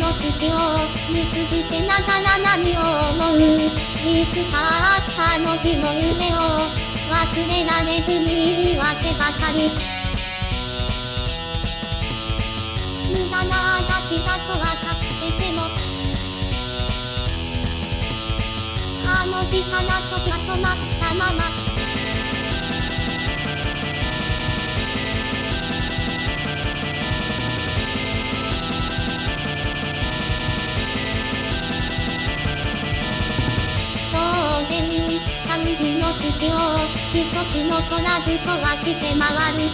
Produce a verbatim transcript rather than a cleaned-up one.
の月を見つぶせながら何を思う。いつかあったあの日の夢を忘れられずに言い訳ばかり。無駄なあがきだとわかってても、あの日から時は止まったまま。当然、三分の月を一つ残らず壊して回る。